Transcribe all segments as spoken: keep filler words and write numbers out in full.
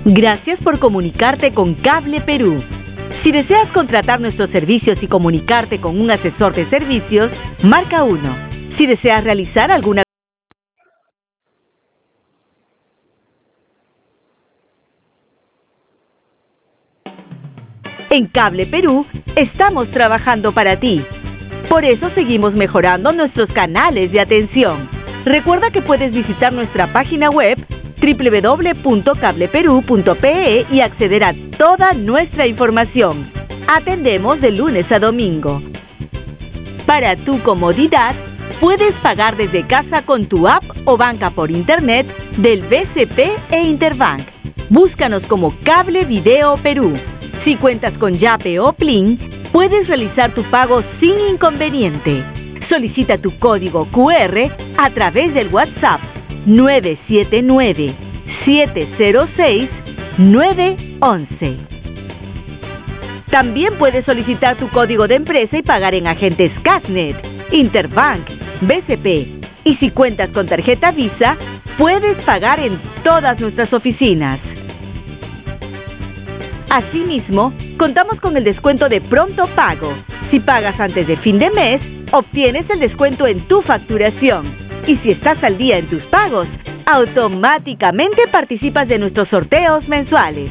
Gracias por comunicarte con Cable Perú. Si deseas contratar nuestros servicios y comunicarte con un asesor de servicios, marca uno. Si deseas realizar alguna En Cable Perú, estamos trabajando para ti. Por eso seguimos mejorando nuestros canales de atención. Recuerda que puedes visitar nuestra página web doble u doble u doble u punto cable perú punto pe e y acceder a toda nuestra información. Atendemos de lunes a domingo. Para tu comodidad, puedes pagar desde casa con tu app o banca por internet del B C P e Interbank. Búscanos como Cable Video Perú. Si cuentas con Yape o Plin, puedes realizar tu pago sin inconveniente. Solicita tu código cu erre a través del WhatsApp nueve siete nueve, siete cero seis, nueve once. También puedes solicitar tu código de empresa y pagar en agentes Casnet, Interbank, B C P. Y si cuentas con tarjeta Visa, puedes pagar en todas nuestras oficinas. Asimismo, contamos con el descuento de pronto pago. Si pagas antes de fin de mes, obtienes el descuento en tu facturación. Y si estás al día en tus pagos, automáticamente participas de nuestros sorteos mensuales.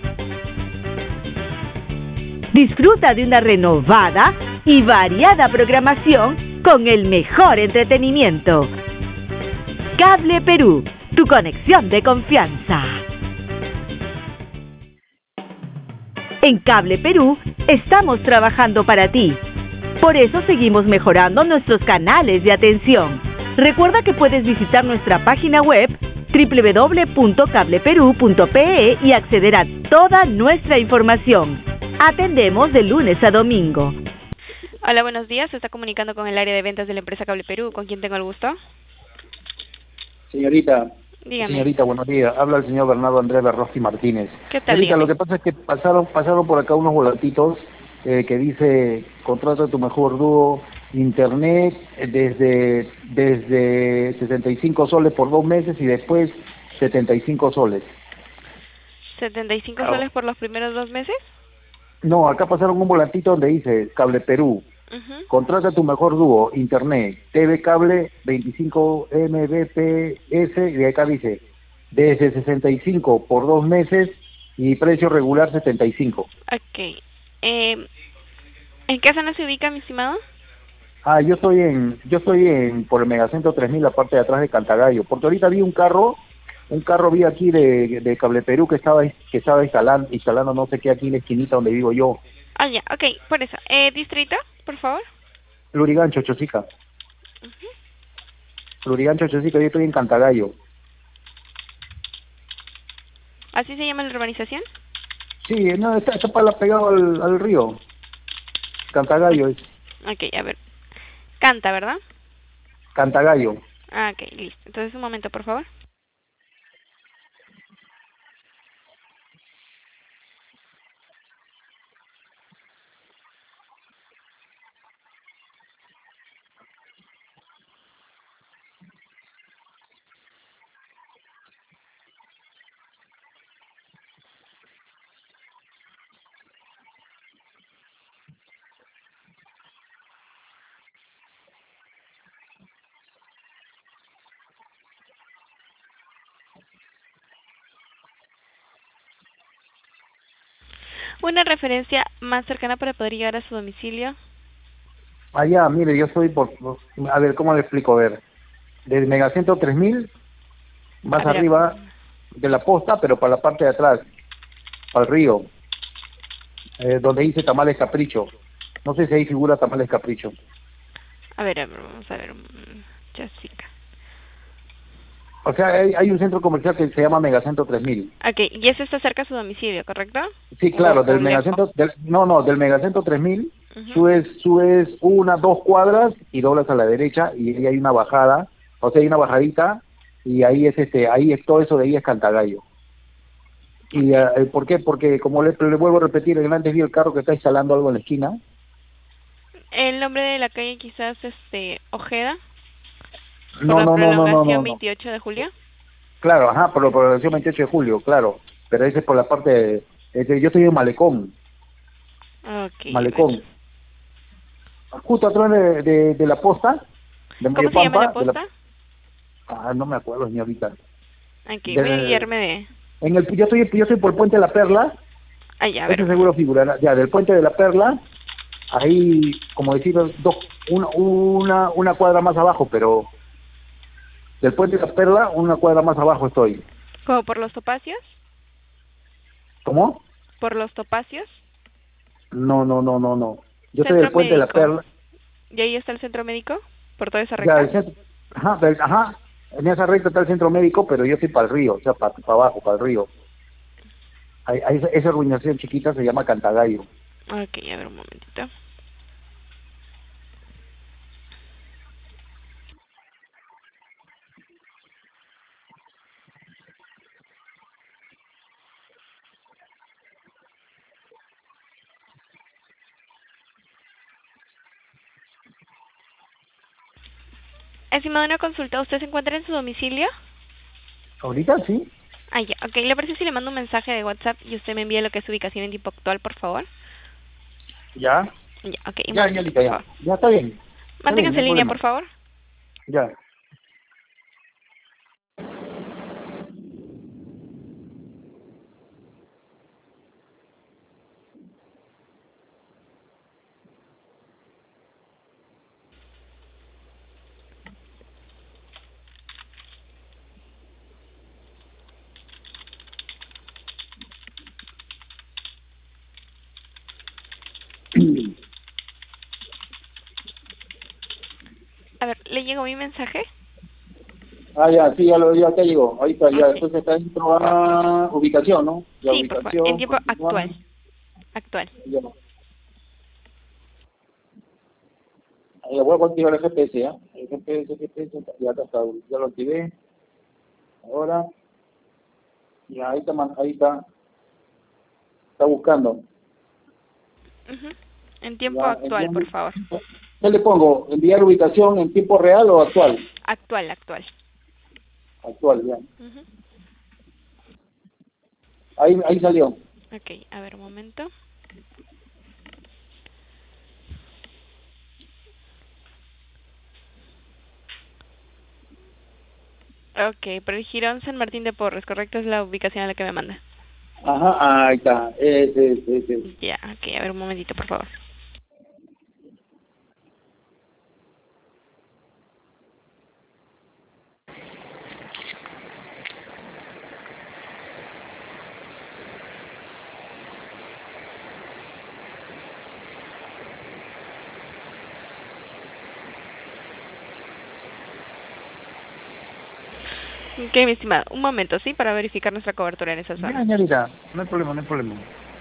Disfruta de una renovada y variada programación con el mejor entretenimiento. Cable Perú, tu conexión de confianza. En Cable Perú, estamos trabajando para ti. Por eso seguimos mejorando nuestros canales de atención. Recuerda que puedes visitar nuestra página web doble u doble u doble u punto cable perú punto pe e y acceder a toda nuestra información. Atendemos de lunes a domingo. Hola, buenos días. Se está comunicando con el área de ventas de la empresa Cable Perú. ¿Con quién tengo el gusto? Señorita, Dígame. señorita, buenos días. Habla el señor Bernardo Andrés Berroski Martínez. ¿Qué tal? Señorita, Dígame. lo que pasa es que pasaron pasaron por acá unos volantitos eh, que dice, contrata tu mejor dúo, internet eh, desde desde sesenta y cinco soles por dos meses y después setenta y cinco soles. ¿setenta y cinco Ah. soles por los primeros dos meses? No, acá pasaron un volantito donde dice Cable Perú. Uh-huh. Contrata tu mejor dúo, internet, T V cable veinticinco megabits por segundo y de acá dice desde sesenta y cinco por dos meses y precio regular setenta y cinco. Ok. Eh, ¿En qué zona se ubica, mi estimado? Ah, yo estoy en yo estoy en por el Megacentro tres mil, la parte de atrás de Cantagallo, porque ahorita vi un carro, un carro vi aquí de, de Cable Perú que estaba que estaba instalando instalando no sé qué aquí en la esquinita donde vivo yo. Ah, ya. Ok, por eso. Eh, ¿Distrito, por favor? Lurigancho, Chosica. Uh-huh. Lurigancho, Chosica, yo estoy en Cantagallo. ¿Así se llama la urbanización? Sí, no, está, está para pegado al, al río. Cantagallo es. Ok, a ver. Canta, ¿verdad? Cantagallo. Ah, ok, listo. Entonces, un momento, por favor. ¿Una referencia más cercana para poder llegar a su domicilio? Allá, mire, yo soy por... por- A ver, ¿cómo le explico? A ver, del Megacentro tres mil, más A ver, arriba de la posta, pero para la parte de atrás, para el río, eh, donde dice Tamales Capricho. No sé si ahí figura Tamales Capricho. a ver, a ver, vamos a ver. mm, Jessica. O sea, hay, hay un centro comercial que se llama Megacentro tres mil. Ok, y eso está cerca de su domicilio, ¿correcto? Sí, claro, O- del o Megacentro... Del, no, no, del Megacentro tres mil, Ujú. subes, subes una, dos cuadras y doblas a la derecha y ahí hay una bajada, o sea, hay una bajadita y ahí es este, ahí es todo eso de ahí es Cantagallo. ¿Y eh, por qué? Porque, como le, le vuelvo a repetir, el antes vi el carro que está instalando algo en la esquina. El nombre de la calle quizás este Ojeda, por No, la no, no, no, no, prolongación no, no. veintiocho de julio. Claro, ajá, por la programación veintiocho de julio, claro. Pero ese es por la parte de, este, yo estoy en Malecón, Ok, a ver. Malecón. Justo atrás de, de, de la posta, de ¿Cómo se llama la Mayopampa, de la, posta? ah, no me acuerdo, señorita. Ok, voy a Del, guiarme de... en el, yo estoy, yo estoy por el Puente de la Perla, Ah, ya, a ver ese un seguro momento. figurará, ya, del Puente de la Perla, ahí, como decir, dos, una, una, una cuadra más abajo, pero del Puente de la Perla, una cuadra más abajo estoy. ¿Como por los topacios? ¿Cómo? ¿Por los topacios? No, no, no, no, no. Yo estoy Centro del Puente de la médico. Perla, ¿Y ahí está el centro médico? ¿Por toda esa ya, recta? el centro, ajá, del- ajá, en esa recta está el centro médico, pero yo estoy para el río, o sea, para, abajo, para el río. Ahí, ahí esa, esa urbanización chiquita se llama Cantagallo. Ok, a ver un momentito. Estimado, una consulta. ¿Usted se encuentra en su domicilio? ¿Ahorita sí? Ah, ya. Ok, ¿le parece si le mando un mensaje de WhatsApp y usted me envía lo que es su ubicación en tiempo actual, por favor? Ya, Ya, ok, un ya, momentito, señorita, por ya. favor. Ya, está bien. Está bien, Manténgase no en hay línea, problema. por favor. Ya. A ver, ¿le llegó mi mensaje? Ah, ya, sí, ya, lo, ya acá llegó. Ahí está, ya. Ok. Después está dentro a ubicación, ¿no? La Sí, por favor, en ubicación, tiempo continúa. actual. Actual. Ya. Ahí le voy a activar el G P S, ¿ya? El G P S, G P S, ya acá está. Ya lo activé. Ahora, ya, ahí está, man- ahí está. Está buscando. Ujú. En tiempo Ya, actual, por enviando. favor. ¿Qué le pongo? ¿Enviar ubicación en tiempo real o actual? Actual, actual. Actual, ya. Ujú. Ahí, ahí salió. Ok, a ver un momento. Ok, por el Jirón San Martín de Porres, ¿correcto? Es la ubicación a la que me manda. Ajá, ahí está. Ese, ese, ese. Ya, ok, a ver un momentito, por favor. Ok, mi estimado, un momento, ¿sí? Para verificar nuestra cobertura en esa Ya, zona. señorita, no hay problema, no hay problema.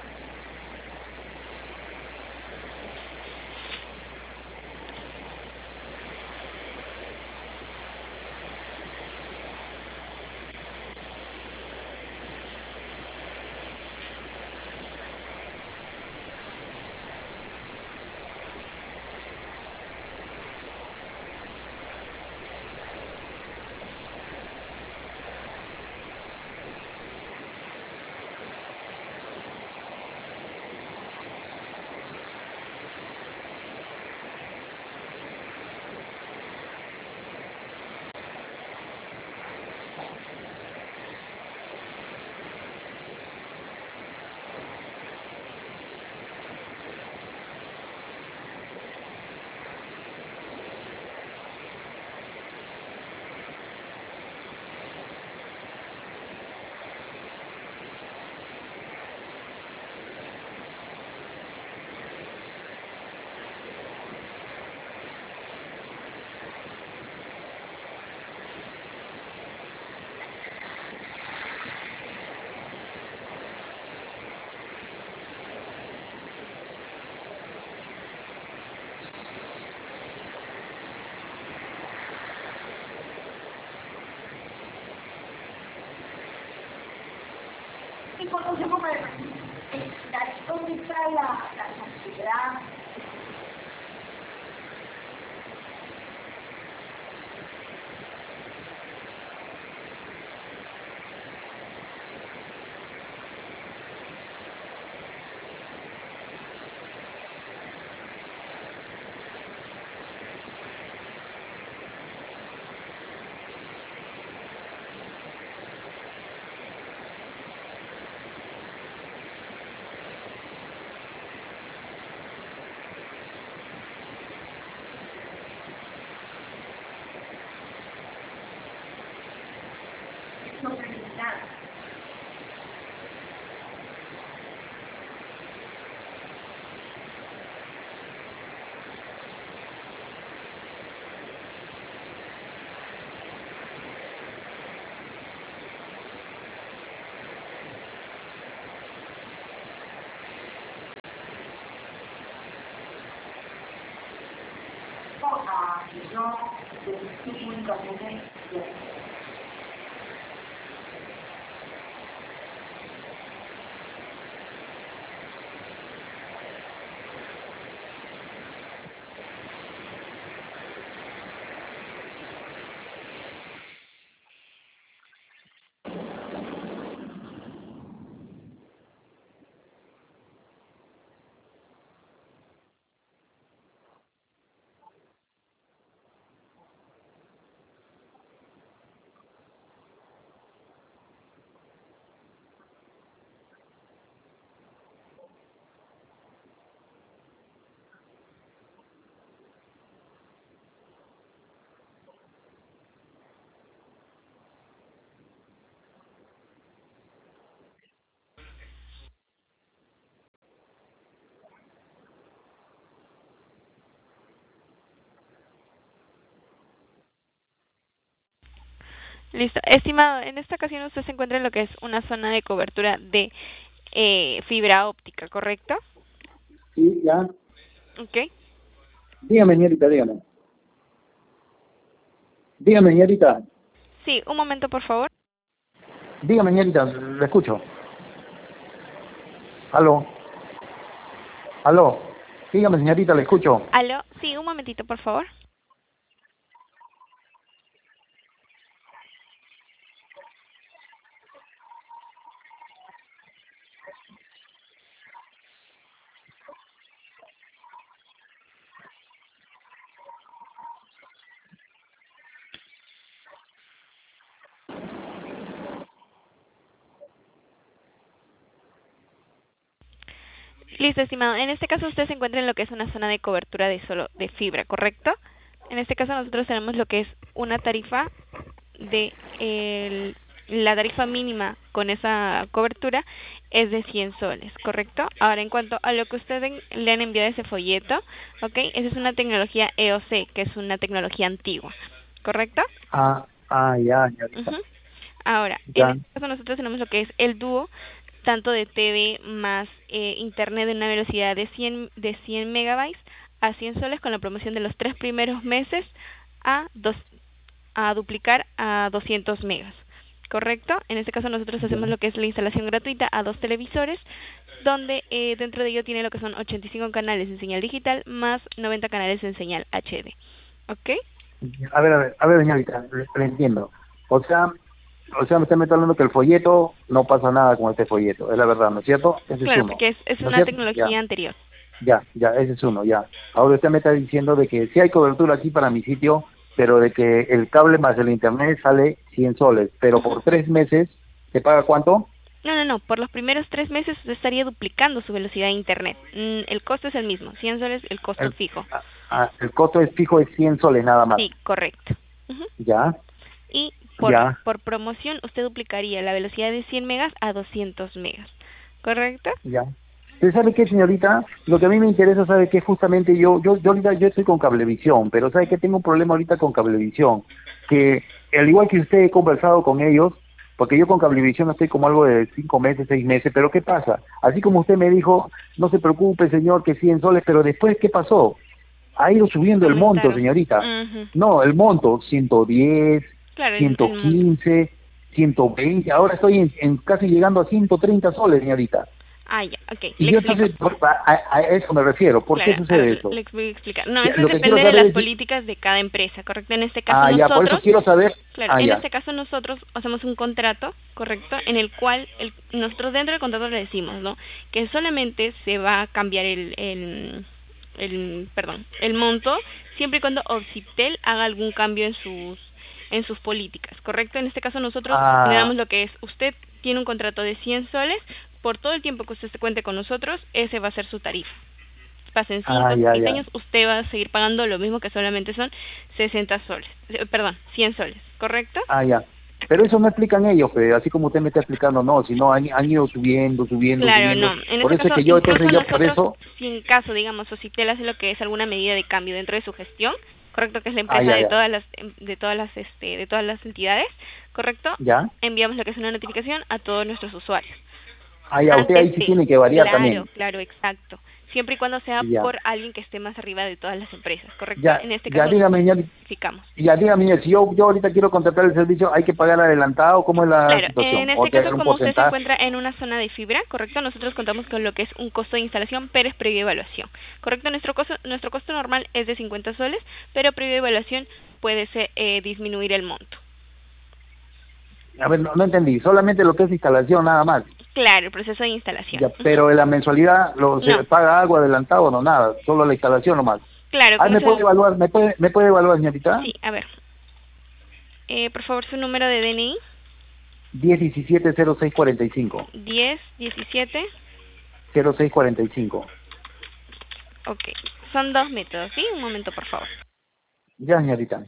Y conocemos dónde está la, la sociedad. que no de comunicaciones de Listo. Estimado, en esta ocasión usted se encuentra en lo que es una zona de cobertura de eh, fibra óptica, ¿correcto? Sí, ya. Ok. Dígame, señorita, dígame. Dígame, señorita. Sí, un momento, por favor. Dígame, señorita, le escucho. Aló. Aló. Dígame, señorita, le escucho. Aló, sí, un momentito, por favor. Listo, estimado. En este caso usted se encuentra en lo que es una zona de cobertura de solo de fibra, ¿correcto? En este caso nosotros tenemos lo que es una tarifa de el, la tarifa mínima con esa cobertura es de cien soles, ¿correcto? Ahora, en cuanto a lo que ustedes le han enviado ese folleto, ¿ok? Esa es una tecnología E O C, que es una tecnología antigua, ¿correcto? Ah, ah, ya, señorita. Uh-huh. Ahora, Ya. en este caso nosotros tenemos lo que es el dúo, tanto de T V más eh, internet de una velocidad de cien, de cien megabytes a cien soles con la promoción de los tres primeros meses a dos, a duplicar a doscientos megas, ¿correcto? En este caso nosotros hacemos lo que es la instalación gratuita a dos televisores, donde eh, dentro de ello tiene lo que son ochenta y cinco canales en señal digital más noventa canales en señal H D, ¿ok? A ver, a ver, a ver, señorita, le, le entiendo. O sea, o sea, usted me está hablando que el folleto no pasa nada con este folleto, es la verdad, ¿no es cierto? Ese es Claro, uno. porque es, es ¿No es una cierto? tecnología Ya, anterior. ya, ya, ese es uno, ya. Ahora usted me está diciendo de que sí hay cobertura aquí para mi sitio, pero de que el cable más el internet sale cien soles, pero Uh-huh. por tres meses, ¿se paga cuánto? No, no, no. Por los primeros tres meses usted estaría duplicando su velocidad de internet. Mm, el costo es el mismo. cien soles el costo El, fijo. ah, ah, el costo es fijo, es cien soles nada más. Sí, correcto. Uh-huh. Ya, Y por, ya, por promoción usted duplicaría la velocidad de cien megas a doscientos megas. ¿Correcto? ya. ¿Usted sabe qué, señorita? Lo que a mí me interesa, ¿sabe qué? Justamente yo, yo, yo ahorita yo estoy con Cablevisión, pero ¿sabe qué? Tengo un problema ahorita con Cablevisión, que al igual que usted he conversado con ellos, porque yo con Cablevisión estoy como algo de cinco meses, seis meses, pero ¿qué pasa? Así como usted me dijo, no se preocupe, señor, que cien soles, pero después, ¿qué pasó? Ha ido subiendo el monto, Aumentaron. señorita. Uh-huh. No, el monto, ciento diez, Claro, el, ciento el monto. quince, ciento veinte, ahora estoy en, en casi llegando a ciento treinta soles, señorita. Ah, ya, ok. Y Le yo explico. entonces, por- a, a- a eso me refiero. ¿Por qué Claro, a sucede ver, eso? le voy a explicar. No, Ya, eso lo que quiero depende de saber las es... políticas de cada empresa, ¿correcto? En este caso Ah, ya, por eso nosotros, quiero saber... claro, Ah, en ya. este caso nosotros hacemos un contrato, ¿correcto? En el cual el, nosotros dentro del contrato le decimos, ¿no? Que solamente se va a cambiar el, el, el, perdón, el monto siempre y cuando Occitel haga algún cambio en sus en sus políticas, ¿correcto? En este caso nosotros le Ah, damos lo que es, usted tiene un contrato de cien soles, por todo el tiempo que usted se cuente con nosotros, ese va a ser su tarifa. Pasen ah, cinco, ya, seis ya. años, usted va a seguir pagando lo mismo, que solamente son sesenta soles, eh, perdón, cien soles, ¿correcto? Ah, ya. Pero eso no explican ellos, pues, así como usted me está explicando, no, sino han, han ido subiendo, subiendo, Claro, subiendo. no. En Por este eso es caso, que yo, incluso entonces yo por nosotros, eso... si en caso, digamos, Socitel hace lo que es alguna medida de cambio dentro de su gestión, correcto, que es la Ah, empresa ya, de ya. todas las de todas las este de todas las entidades, correcto, ¿Ya? enviamos lo que es una notificación a todos nuestros usuarios. Ah, ya, usted ahí Antes sí de, tiene que variar claro, también. claro, exacto. Siempre y cuando sea Ya, por alguien que esté más arriba de todas las empresas, ¿correcto? ya, En este ya caso, dígame, señor, ficamos. ya dígame, señor, si yo, yo ahorita quiero contratar el servicio, ¿hay que pagar adelantado? ¿Cómo es la Claro, situación? en ¿O este te caso, dan un como usted se porcentaje? encuentra en una zona de fibra, ¿correcto? Nosotros contamos con lo que es un costo de instalación, pero es previa evaluación, ¿correcto? Nuestro costo, nuestro costo normal es de cincuenta soles, pero previa evaluación puede ser, eh, disminuir el monto. A ver, no, no entendí, solamente lo que es instalación nada más. Claro, el proceso de instalación. Ya, Ujú. pero en la mensualidad lo, se No, paga algo adelantado, no nada, solo la instalación nomás. claro, Ah, como ¿me puede se... evaluar, me puede, me puede evaluar, señorita? Sí, a ver. Eh, por favor, su número de D N I. diez diecisiete cero seis cuarenta y cinco. diez, diecisiete. cero seis cuarenta y cinco. Ok. Son dos métodos, ¿sí? Un momento, por favor. Ya, señorita.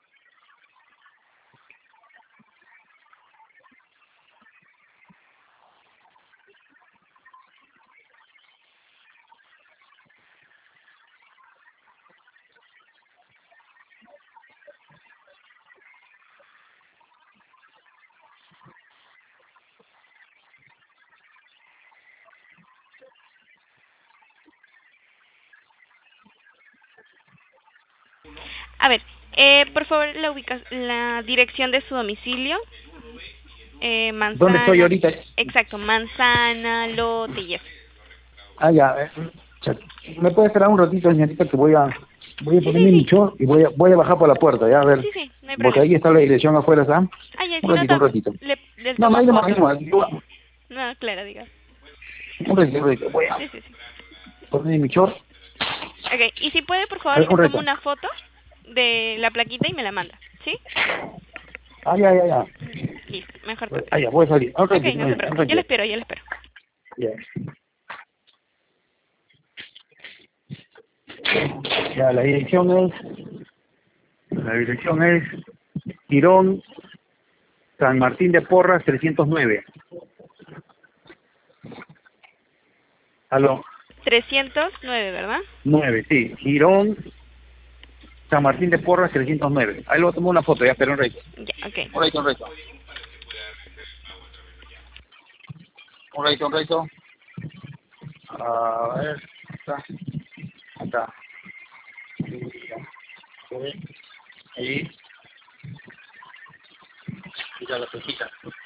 A ver, eh, por favor, la ubica la dirección de su domicilio. Eh, ¿Dónde estoy manzana, ahorita? exacto, manzana, lote y eso. Ah, ya. eh, cha- ¿Me puede esperar un ratito, señorita, que voy a voy a Sí, poner sí, mi sí. short y voy a voy a bajar por la puerta, ya, a ver. Sí, sí, no hay Porque problema. ahí está la dirección afuera, ¿está? Ah, ya, Un si no, ratito, un tam- ratito. le, le No, no, tomo ahí nomás, ahí foto. nomás. Yo- No, claro, diga. Un ratito, un ratito. Voy a Sí, sí, sí. poner mi short. Ok, y si puede, por A favor, ver, le un tomo ratito. una foto de la plaquita y me la manda, ¿sí? Ah, ya, ya, ya. Listo, mejor Pues, todavía. ah, ya, voy a salir. Un Ok, ratito, no se un preocupe. Yo le ratito. espero, yo le espero. Ya. Ya, la dirección es... La dirección es Girón, San Martín de Porras, trescientos nueve. Aló, trescientos nueve, ¿verdad? nueve, sí. Girón, San Martín de Porras, trescientos nueve. Ahí lo tomo una foto, ya, espera un ratito. Ya, ok. Un ratito, un ratito. Un ratito, un ratito. A ver, acá, acá. Ahí, ya la pesita.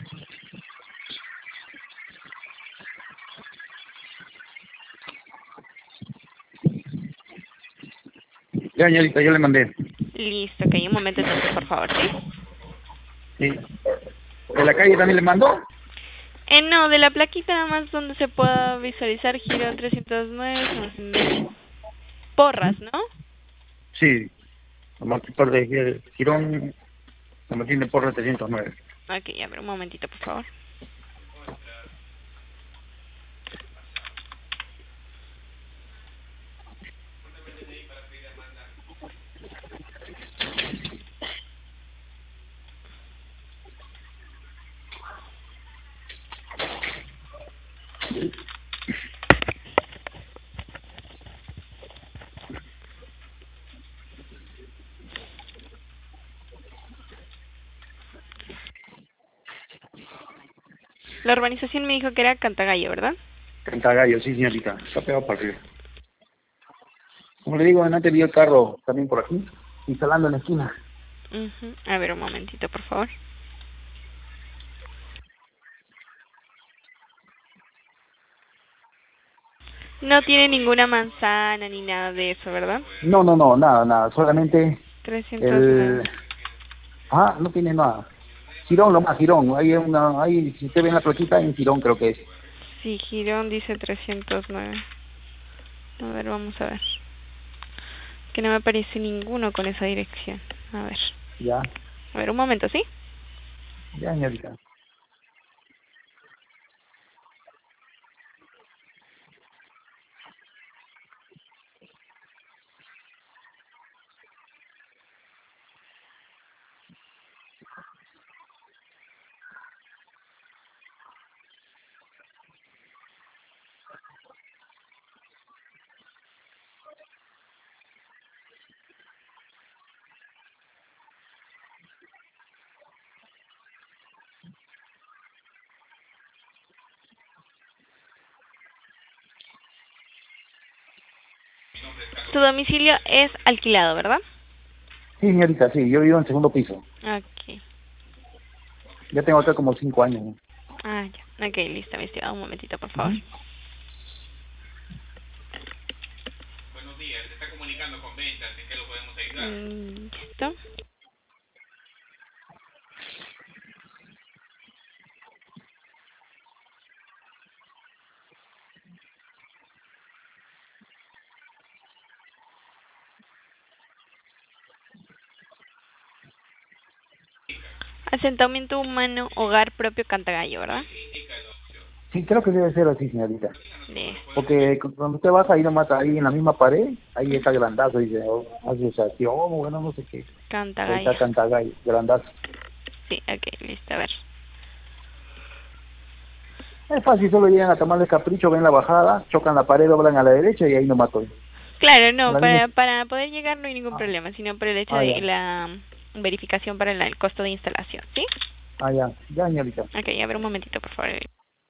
Ya, señorita, yo le mandé. Listo, ok. Un momento entonces, por favor, ¿sí? Sí. ¿De la calle también le mandó? Eh, no, de la plaquita nada más donde se pueda visualizar Girón trescientos nueve, San Martín de Porras, ¿no? Sí. San Martín de Girón, San Martín de Porras, trescientos nueve. Ok, a ver, un momentito, por favor. La urbanización me dijo que era Cantagallo, ¿verdad? Cantagallo, sí, señorita. Está pegado para arriba. Como le digo, antes vi el carro también por aquí, instalando en la esquina. Uh-huh. A ver, un momentito, por favor. No tiene ninguna manzana ni nada de eso, ¿verdad? No, no, no, nada, nada. Solamente trescientos nueve. el... Ah, no tiene nada. Girón, lo más, Girón. Hay una, hay, si usted ve en la plaquita, en Girón creo que es. Sí, Girón dice trescientos nueve. A ver, vamos a ver. Que no me aparece ninguno con esa dirección. A ver. Ya, A ver, un momento, ¿sí? ya, señorita. Tu domicilio es alquilado, ¿verdad? Sí, señorita, sí, yo vivo en segundo piso. Ok. Ya tengo acá como cinco años. ¿no? Ah, ya. Ok, listo, mi estimado. Un momentito, por favor. Ujú. Buenos días, se está comunicando con ventas, ¿en qué lo podemos ayudar? Mm, listo. Asentamiento humano, hogar propio Cantagallo, ¿verdad? Sí, creo que debe ser así, señorita. Listo. Porque cu- cuando usted baja ahí nomás, ahí en la misma pared, ahí está grandazo, dice, oh, asociación, o bueno, no sé qué. Ahí Cantagallo. está Cantagay, grandazo. Sí, ok, listo, a ver. Es fácil, solo llegan a tomarle capricho, ven la bajada, chocan la pared, doblan a la derecha y ahí nomás estoy. Claro, En no, la misma... para, para poder llegar no hay ningún Ah, problema, sino por el hecho ah, de ya, la verificación para la- el costo de instalación, ¿sí? ah, ya, ya, señorita. Ok, a ver un momentito, por favor.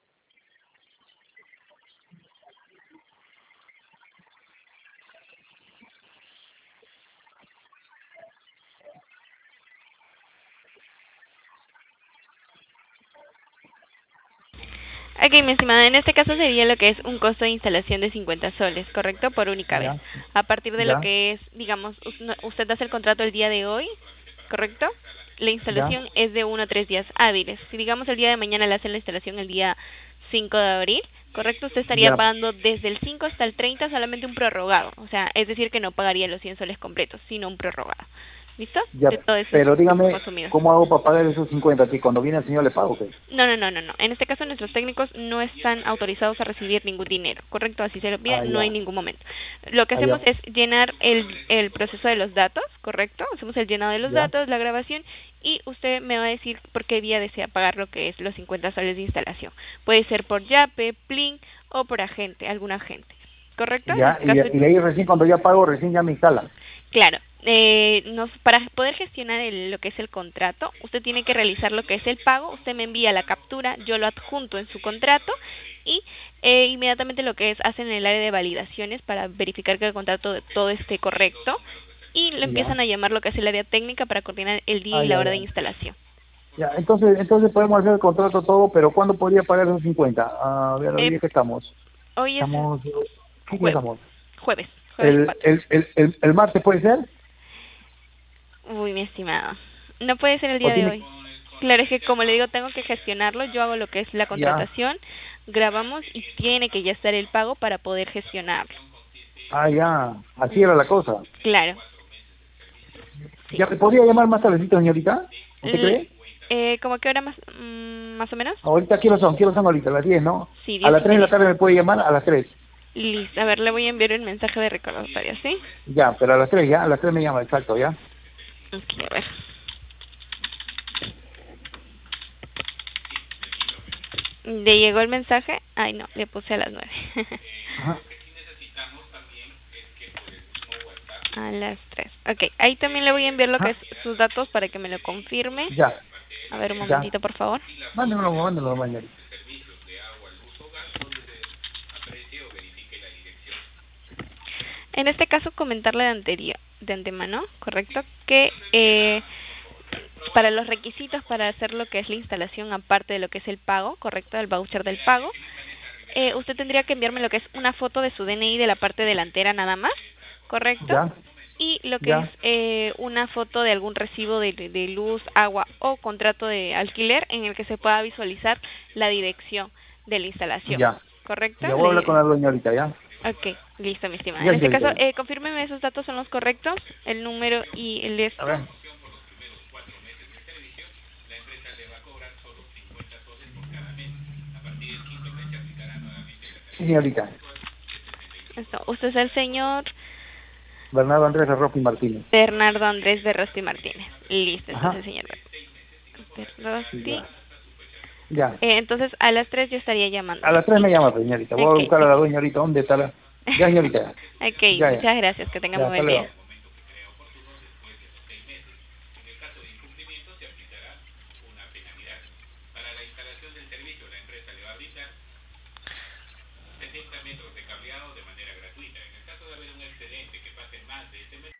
Ok, mi estimada, en este caso sería lo que es un costo de instalación de cincuenta soles, ¿correcto? Por única vez. Ya, A partir de lo ya, que es, digamos, us- no- usted hace el contrato el día de hoy, ¿correcto? La ya, instalación es de uno a tres días hábiles. Si digamos el día de mañana le hacen la instalación el día cinco de abril, ¿correcto? Usted estaría ya, pagando desde el cinco hasta el treinta solamente un prorrogado. O sea, es decir que no pagaría los cien soles completos, sino un prorrogado. ¿Listo? ya. De todos esos Pero costos dígame, consumidos. ¿cómo hago para pagar esos cincuenta? Si cuando viene el señor le pago, ¿qué? No, no, no, no, no. En este caso nuestros técnicos no están autorizados a recibir ningún dinero, ¿correcto? Así se lo pide, Ah, no hay ya, ningún momento. Lo que ah, hacemos ya, es llenar el, el proceso de los datos, ¿correcto? Hacemos el llenado de los ya, datos, la grabación, y usted me va a decir por qué día desea pagar lo que es los cincuenta soles de instalación. Puede ser por Yape, Plin o por agente, algún agente, ¿correcto? En ya, este y, caso, y ahí recién cuando ya pago, recién ya me instala. claro, eh, nos, para poder gestionar el- lo que es el contrato, usted tiene que realizar lo que es el pago, usted me envía la captura, yo lo adjunto en su contrato y eh, inmediatamente lo que es hacen el área de validaciones para verificar que el contrato de todo esté correcto y lo Ya, empiezan a llamar lo que es el área técnica para coordinar el día ah, y la ya, hora de ya. instalación. Ya, entonces, entonces podemos hacer el contrato todo, pero ¿cuándo podría pagar esos cincuenta? A ver, hoy Eh, día que estamos. hoy es Estamos, ¿qué día jueves, estamos? jueves, jueves ¿El, cuatro. el, el, el, el martes puede ser? Uy, mi estimado. No puede ser el ¿O día de tiene? hoy. Claro, es que como le digo, tengo que gestionarlo. Yo hago lo que es la Ya, contratación, grabamos y tiene que ya estar el pago para poder gestionarlo. ah, ya, así era Ujú. la cosa. Claro, sí. ¿Ya me podría llamar más tardecito, señorita? ¿Usted L- cree? eh, ¿Cómo a qué hora más, mm, más o menos? Ahorita, ¿qué hora son? ¿Qué hora son ahorita? Las diez, ¿no? Sí, A diez las y tres de la media. tarde me puede llamar, a las tres. Listo. A ver, le voy a enviar un mensaje de recordatorio, ¿sí? Ya, pero a las tres ya, a las tres me llama, exacto, ¿ya? Ok, a ver. ¿Le llegó el mensaje? Ay, no, le puse a las nueve. Ajá. A las tres. Ok, ahí también le voy a enviar lo que Ajá. es sus datos para que me lo confirme. Ya, A ver, un ya. momentito, por favor. Mándemelo, mándemelo mañana. En este caso, comentarle de, anterior, de antemano, ¿correcto? Que eh, para los requisitos para hacer lo que es la instalación, aparte de lo que es el pago, ¿correcto? El voucher del pago, eh, usted tendría que enviarme lo que es una foto de su D N I de la parte delantera nada más, ¿correcto? Ya, Y lo que es ya, eh, una foto de algún recibo de, de luz, agua o contrato de alquiler en el que se pueda visualizar la dirección de la instalación, ya. ¿correcto? Ya voy a hablar con Le, la dueña ahorita, ¿ya? ok, listo, mi estimada. Ya, En este caso, señorita, ya. eh, confírmeme esos datos son los correctos, el número y el A esto. ver. Sí, señorita. Esto. Usted es el señor Bernardo Andrés Arropi Martínez. Bernardo Andrés Berrosti Martínez. Listo, Ajá. entonces, señor Berrosti. Ya, ya. Eh, entonces, a las tres yo estaría llamando. A las tres me llama, señorita. Voy a Ok, buscar a la dueña ahorita. ¿Dónde está la...? Ya, señorita. ok, Ya, ya. muchas gracias. Que tenga Ya, muy hasta buen luego. día. caso de haber un excedente que pase más de ese mes,